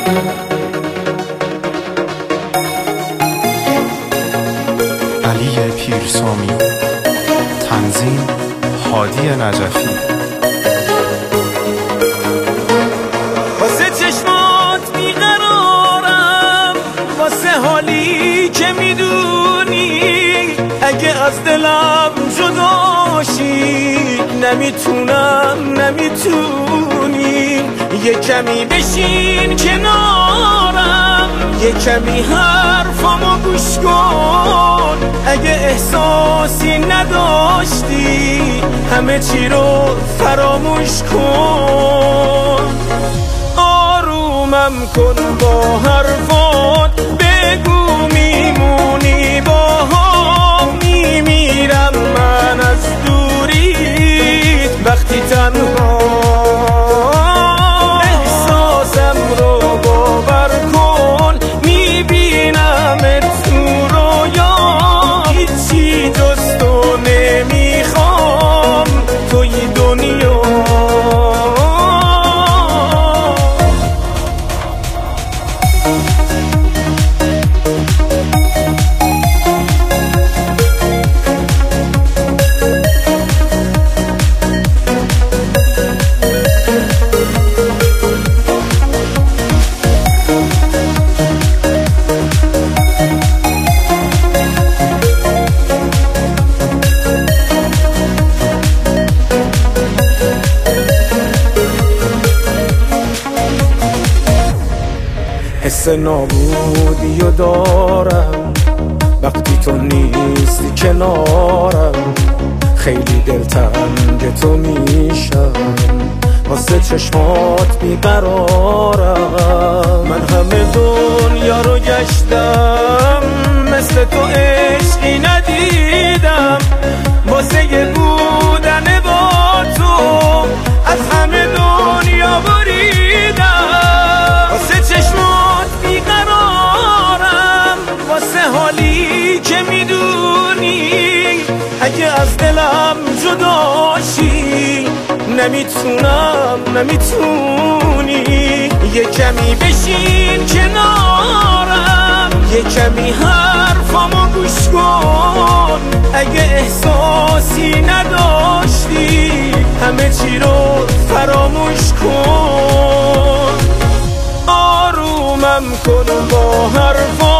علی پیرسامی، تنظیم هادی نجفی. واسه چشمات بیقرارم، واسه حالی که میدونی اگه از دلم جداشی نمیتونی یه کمی بشین کنارم، یه کمی حرفامو گوش کن. اگه احساسی نداشتی همه چی رو فراموش کن. آرومم کن با حرفات، بگو میمونی با هم. میمیرم من از دوریت وقتی تنها، احساسم رو باور کن. میبینمت تو رویا، هیچی جز تو نمیخوام توی دنیا. حس نابودیو دارم وقتی تو نیستی کنارم. خیلی دلتنگ تو میشم، واسه چشمات بیقرارم. من همه دنیا رو گشتم، مثل تو عشقی ندیدم. واسه یه بودن با تو از همه دنیا بریدم. واسه چشمات بیقرارم، واسه حالی که میدونی اگه از دلم جداشی نمیتونی. یه کمی بشین کنارم، یه کمی حرفامو گوش کن. اگه احساسی نداشتی همه چی رو فراموش کن. آرومم کن با حرفات،